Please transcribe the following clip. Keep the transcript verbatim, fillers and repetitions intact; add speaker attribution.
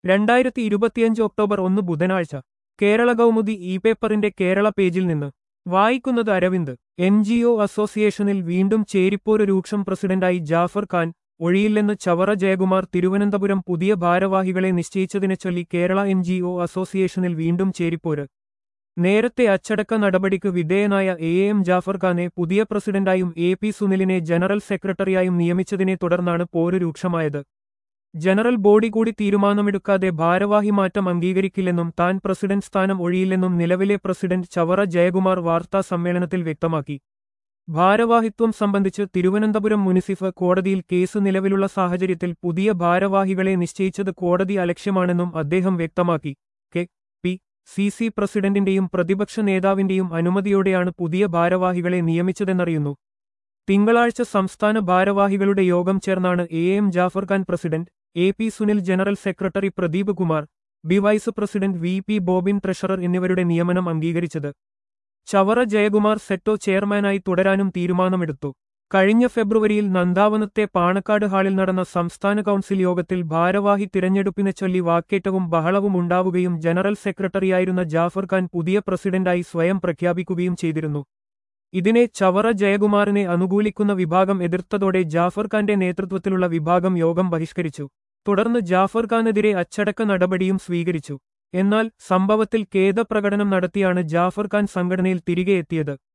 Speaker 1: രണ്ടായിരത്തി ഇരുപത്തിയഞ്ച് ഒക്ടോബർ ഒന്ന് ബുധനാഴ്ച കേരള കൗമുദി ഇ പേപ്പറിന്റെ കേരള പേജിൽ നിന്ന് വായിക്കുന്നത് അരവിന്ദ്. എൻ ജി ഒ അസോസിയേഷനിൽ വീണ്ടും ചേരിപ്പോര് രൂക്ഷം. പ്രസിഡന്റായി ജാഫർ ഖാൻ ഒഴിയില്ലെന്ന് ചവറ ജയകുമാർ. തിരുവനന്തപുരം. പുതിയ ഭാരവാഹികളെ നിശ്ചയിച്ചതിനെച്ചൊല്ലി കേരള എൻ ജി ഒ അസോസിയേഷനിൽ വീണ്ടും ചേരിപ്പോര്. നേരത്തെ അച്ചടക്ക നടപടിക്ക് വിധേയനായ എ എം ജാഫർ ഖാനെ പുതിയ പ്രസിഡന്റായും എ പി സുനിലിനെ ജനറൽ സെക്രട്ടറിയായും നിയമിച്ചതിനെ തുടർന്നാണ് പോര് രൂക്ഷമായത്. ജനറൽ ബോഡി കൂടി തീരുമാനമെടുക്കാതെ ഭാരവാഹി മാറ്റം അംഗീകരിക്കില്ലെന്നും താൻ പ്രസിഡന്റ് സ്ഥാനം ഒഴിയില്ലെന്നും നിലവിലെ പ്രസിഡന്റ് ചവറ ജയകുമാർ വാർത്താ സമ്മേളനത്തിൽ വ്യക്തമാക്കി. ഭാരവാഹിത്വം സംബന്ധിച്ച് തിരുവനന്തപുരം മുനിസിഫ് കോടതിയിൽ കേസ് നിലവിലുള്ള സാഹചര്യത്തിൽ പുതിയ ഭാരവാഹികളെ നിശ്ചയിച്ചത് കോടതി അലക്ഷ്യമാണെന്നും അദ്ദേഹം വ്യക്തമാക്കി. കെ പി സി സി പ്രസിഡന്റിന്റെയും പ്രതിപക്ഷ നേതാവിന്റെയും അനുമതിയോടെയാണ് പുതിയ ഭാരവാഹികളെ നിയമിച്ചതെന്നറിയുന്നു. തിങ്കളാഴ്ച സംസ്ഥാന ഭാരവാഹികളുടെ യോഗം ചേർന്നാണ് A M Jafar Khan president, A P Sunil general secretary, Pradeep Kumar B vice president, V P Bobin treasurer എന്നിവരുടെ നിയമനം അംഗീകരിച്ചത്. ചവറ ജയകുമാർ സെറ്റോ ചെയർമാനായി തുടരാനും തീരുമാനമെടുത്തു. കഴിഞ്ഞ ഫെബ്രുവരിയിൽ നന്ദാവനത്തെ പാണക്കാട് ഹാളിൽ നടന്ന സംസ്ഥാന കൗൺസിൽ യോഗത്തിൽ ഭാരവാഹി തിരഞ്ഞെടുപ്പിനെച്ചൊല്ലി വാക്കേറ്റവും ബഹളവും ഉണ്ടാവുകയും ജനറൽ സെക്രട്ടറിയായിരുന്ന ജാഫർ ഖാൻ പുതിയ പ്രസിഡന്റായി സ്വയം പ്രഖ്യാപിക്കുകയും ചെയ്തിരുന്നു. ഇതിനെ ചവറ ജയകുമാറിനെ അനുകൂലിക്കുന്ന വിഭാഗം എതിർത്തതോടെ ജാഫർ ഖാന്റെ നേതൃത്വത്തിലുള്ള വിഭാഗം യോഗം ബഹിഷ്കരിച്ചു. തുടർന്ന് ജാഫർ ഖാനെതിരെ അച്ചടക്ക നടപടിയും സ്വീകരിച്ചു. എന്നാൽ സംഭവത്തിൽ ഖേദപ്രകടനം നടത്തിയാണ് ജാഫർ ഖാൻ സംഘടനയിൽ തിരികെ എത്തിയത്.